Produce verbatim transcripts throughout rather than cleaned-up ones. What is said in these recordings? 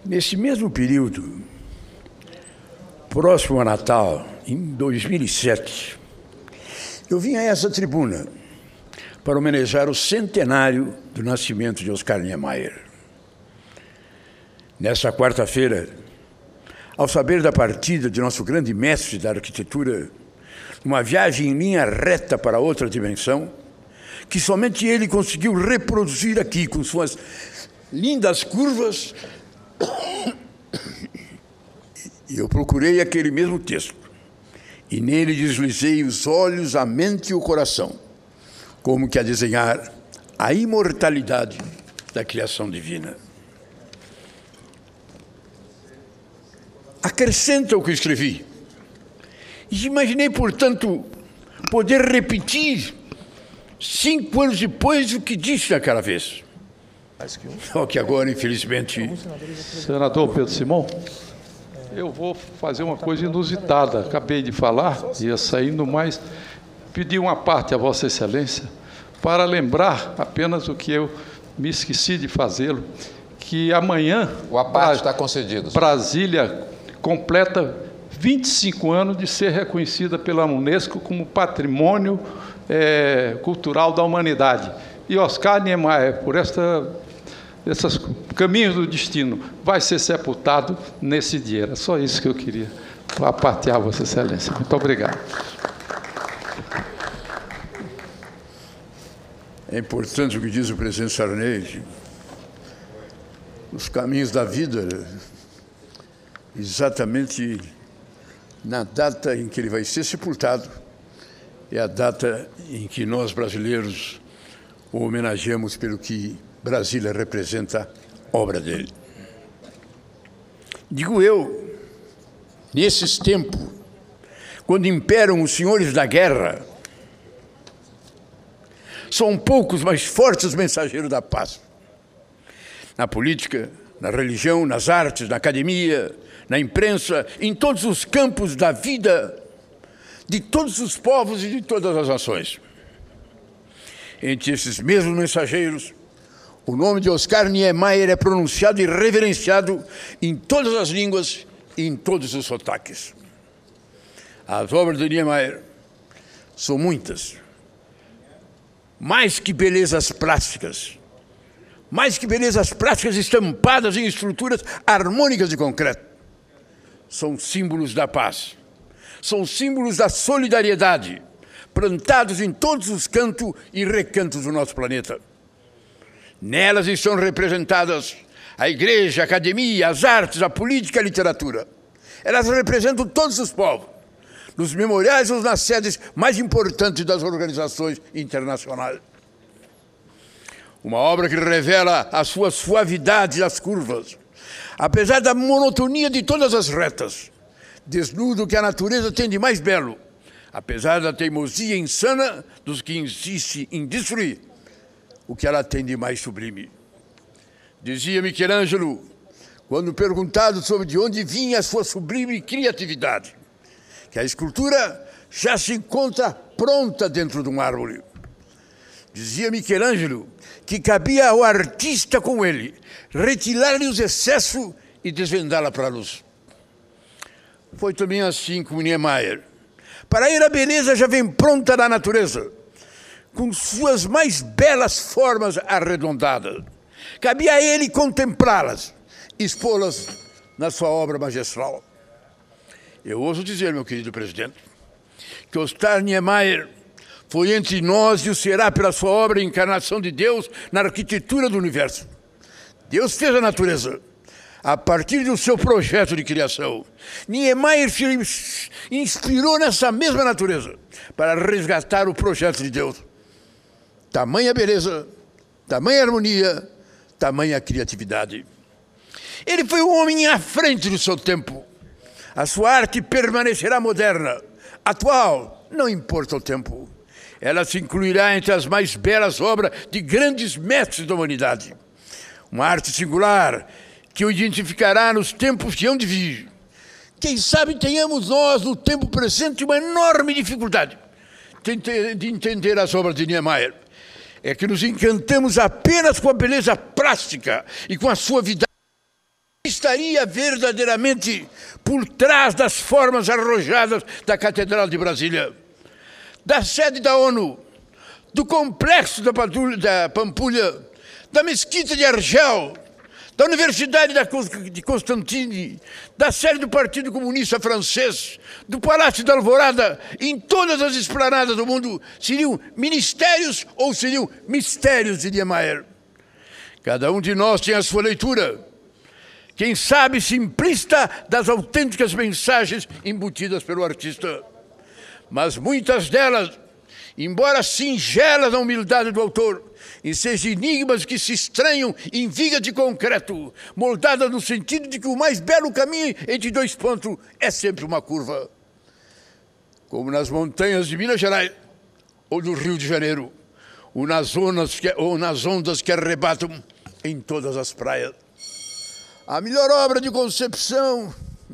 Nesse mesmo período, próximo a Natal, em dois mil e sete, eu vim a essa tribuna para homenagear o centenário do nascimento de Oscar Niemeyer. Nessa quarta-feira, ao saber da partida de nosso grande mestre da arquitetura, uma viagem em linha reta para outra dimensão, que somente ele conseguiu reproduzir aqui com suas lindas curvas, e eu procurei aquele mesmo texto, e nele deslizei os olhos, a mente e o coração, como que a desenhar a imortalidade da criação divina. Acrescenta o que escrevi. E imaginei, portanto, poder repetir, cinco anos depois, o que disse naquela vez. Só que agora, infelizmente... Senador Pedro Simão, eu vou fazer uma coisa inusitada. Acabei de falar, ia saindo mais, pedir uma parte a Vossa Excelência para lembrar apenas o que eu me esqueci de fazê-lo, que amanhã... O a parte está concedido. Brasília completa vinte e cinco anos de ser reconhecida pela Unesco como Patrimônio é, Cultural da Humanidade. E Oscar Niemeyer, por esta... esses caminhos do destino, vai ser sepultado nesse dia. Era só isso que eu queria apartear, Vossa Excelência. Muito obrigado. É importante o que diz o presidente Sarney, os caminhos da vida, exatamente na data em que ele vai ser sepultado, é a data em que nós, brasileiros, o homenageamos pelo que Brasília representa a obra dele. Digo eu, nesses tempos, quando imperam os senhores da guerra, são poucos, mas fortes os mensageiros da paz. Na política, na religião, nas artes, na academia, na imprensa, em todos os campos da vida de todos os povos e de todas as nações. Entre esses mesmos mensageiros, o nome de Oscar Niemeyer é pronunciado e reverenciado em todas as línguas e em todos os sotaques. As obras de Niemeyer são muitas, mais que belezas plásticas, mais que belezas plásticas estampadas em estruturas harmônicas de concreto. São símbolos da paz, são símbolos da solidariedade, plantados em todos os cantos e recantos do nosso planeta. Nelas estão representadas a igreja, a academia, as artes, a política e a literatura. Elas representam todos os povos, nos memoriais ou nas sedes mais importantes das organizações internacionais. Uma obra que revela a sua suavidade das curvas, apesar da monotonia de todas as retas, desnuda o que a natureza tem de mais belo, apesar da teimosia insana dos que insistem em destruir o que ela tem de mais sublime. Dizia Michelangelo, quando perguntado sobre de onde vinha a sua sublime criatividade, que a escultura já se encontra pronta dentro de um árvore. Dizia Michelangelo que cabia ao artista como ele retirar-lhe os excessos e desvendá-la para a luz. Foi também assim com Niemeyer. Para ele a beleza já vem pronta da natureza, com suas mais belas formas arredondadas. Cabia a ele contemplá-las, expô-las na sua obra magistral. Eu ouso dizer, meu querido presidente, que Oscar Niemeyer foi entre nós e o será pela sua obra Encarnação de Deus na arquitetura do universo. Deus fez a natureza a partir do seu projeto de criação. Niemeyer se inspirou nessa mesma natureza para resgatar o projeto de Deus. Tamanha beleza, tamanha harmonia, tamanha criatividade. Ele foi um homem à frente do seu tempo. A sua arte permanecerá moderna, atual, não importa o tempo. Ela se incluirá entre as mais belas obras de grandes mestres da humanidade. Uma arte singular que o identificará nos tempos que hão de vir. Quem sabe tenhamos nós, no tempo presente, uma enorme dificuldade de entender as obras de Niemeyer. É que nos encantamos apenas com a beleza plástica e com a suavidade estaria verdadeiramente por trás das formas arrojadas da Catedral de Brasília, da sede da ONU, do complexo da Pampulha, da Mesquita de Argel, da Universidade de Constantine, da sede do Partido Comunista Francês, do Palácio da Alvorada, em todas as esplanadas do mundo, seriam ministérios ou seriam mistérios de Niemeyer. Cada um de nós tem a sua leitura, quem sabe simplista das autênticas mensagens embutidas pelo artista. Mas muitas delas, embora singelas na humildade do autor, em seus enigmas que se estranham em viga de concreto, moldada no sentido de que o mais belo caminho entre dois pontos é sempre uma curva. Como nas montanhas de Minas Gerais ou do Rio de Janeiro, ou nas, zonas que, ou nas ondas que arrebatam em todas as praias. A melhor obra de concepção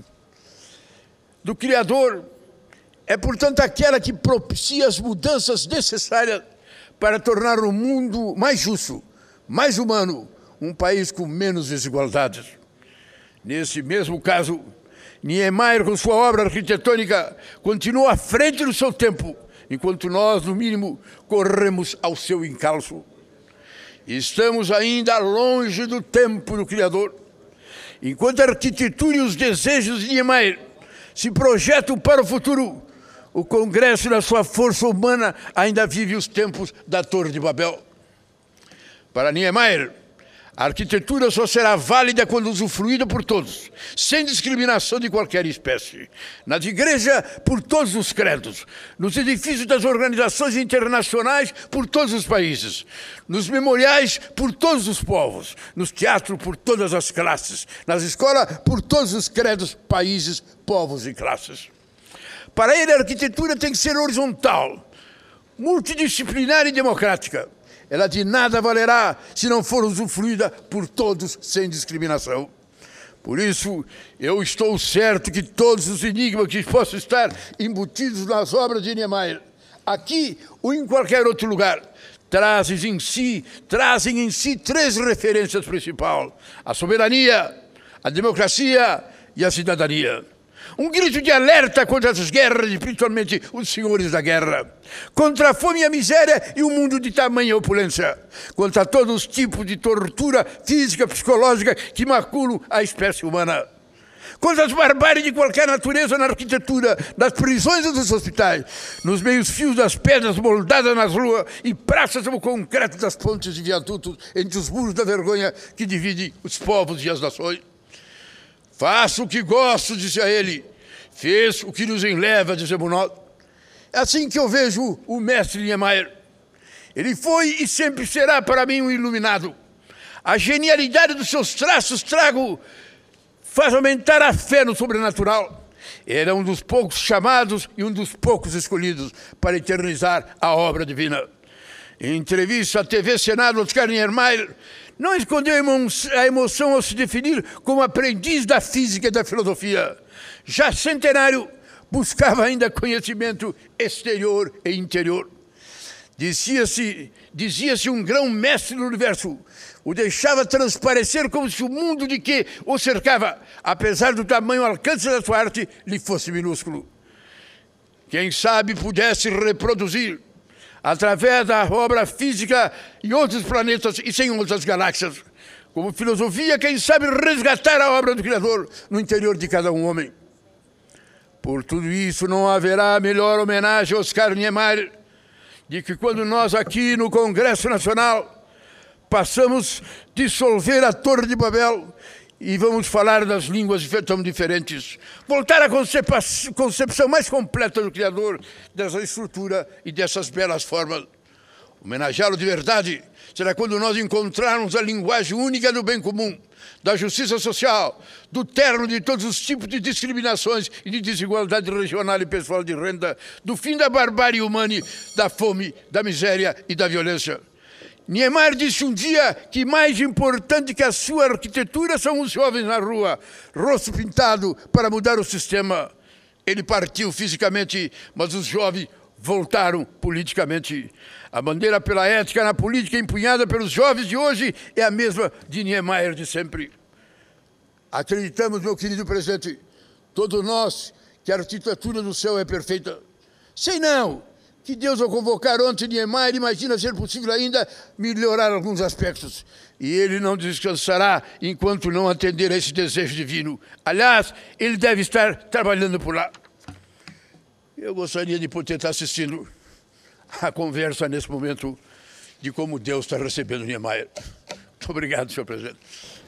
do Criador é, portanto, aquela que propicia as mudanças necessárias para tornar o mundo mais justo, mais humano, um país com menos desigualdades. Nesse mesmo caso, Niemeyer, com sua obra arquitetônica, continua à frente do seu tempo, enquanto nós, no mínimo, corremos ao seu encalço. Estamos ainda longe do tempo do Criador. Enquanto a arquitetura e os desejos de Niemeyer se projetam para o futuro, o Congresso, na sua força humana, ainda vive os tempos da Torre de Babel. Para Niemeyer, a arquitetura só será válida quando usufruída por todos, sem discriminação de qualquer espécie. Nas igrejas, por todos os credos. Nos edifícios das organizações internacionais, por todos os países. Nos memoriais, por todos os povos. Nos teatros, por todas as classes. Nas escolas, por todos os credos, países, povos e classes. Para ele, a arquitetura tem que ser horizontal, multidisciplinar e democrática. Ela de nada valerá se não for usufruída por todos sem discriminação. Por isso, eu estou certo que todos os enigmas que possam estar embutidos nas obras de Niemeyer, aqui ou em qualquer outro lugar, trazem em si, trazem em si três referências principais: a soberania, a democracia e a cidadania. Um grito de alerta contra as guerras, e principalmente os senhores da guerra. Contra a fome e a miséria e o mundo de tamanha opulência. Contra todos os tipos de tortura física, psicológica que maculam a espécie humana. Contra as barbáries de qualquer natureza na arquitetura, nas prisões e nos hospitais. Nos meios fios das pedras moldadas nas ruas e praças no concreto das pontes e viadutos entre os muros da vergonha que dividem os povos e as nações. Faço o que gosto, dizia ele. Fez o que nos enleva, dizemos nós. É assim que eu vejo o mestre Niemeyer. Ele foi e sempre será para mim um iluminado. A genialidade dos seus traços trago faz aumentar a fé no sobrenatural. Ele é um dos poucos chamados e um dos poucos escolhidos para eternizar a obra divina. Em entrevista à T V Senado, Oscar Niemeyer não escondeu a emoção ao se definir como aprendiz da física e da filosofia. Já centenário, buscava ainda conhecimento exterior e interior. Dizia-se dizia-se um grão-mestre do universo. O deixava transparecer como se o mundo de que o cercava, apesar do tamanho alcance da sua arte, lhe fosse minúsculo. Quem sabe pudesse reproduzir, através da obra física em outros planetas e sem outras galáxias. Como filosofia, quem sabe resgatar a obra do Criador no interior de cada um homem. Por tudo isso, não haverá melhor homenagem a Oscar Niemeyer de que quando nós aqui no Congresso Nacional passamos a dissolver a Torre de Babel e vamos falar das línguas tão diferentes. Voltar à concepção mais completa do Criador, dessa estrutura e dessas belas formas. Homenageá-lo de verdade será quando nós encontrarmos a linguagem única do bem comum, da justiça social, do terno de todos os tipos de discriminações e de desigualdade regional e pessoal de renda, do fim da barbárie humana, da fome, da miséria e da violência. Niemeyer disse um dia que mais importante que a sua arquitetura são os jovens na rua, rosto pintado para mudar o sistema. Ele partiu fisicamente, mas os jovens voltaram politicamente. A bandeira pela ética na política empunhada pelos jovens de hoje é a mesma de Niemeyer de sempre. Acreditamos, meu querido presidente, todos nós, que a arquitetura do céu é perfeita. Sei não, que Deus, ao convocar ontem Niemeyer, imagina ser possível ainda melhorar alguns aspectos. E ele não descansará enquanto não atender a esse desejo divino. Aliás, ele deve estar trabalhando por lá. Eu gostaria de poder estar assistindo a conversa nesse momento de como Deus está recebendo Niemeyer. Muito obrigado, senhor presidente.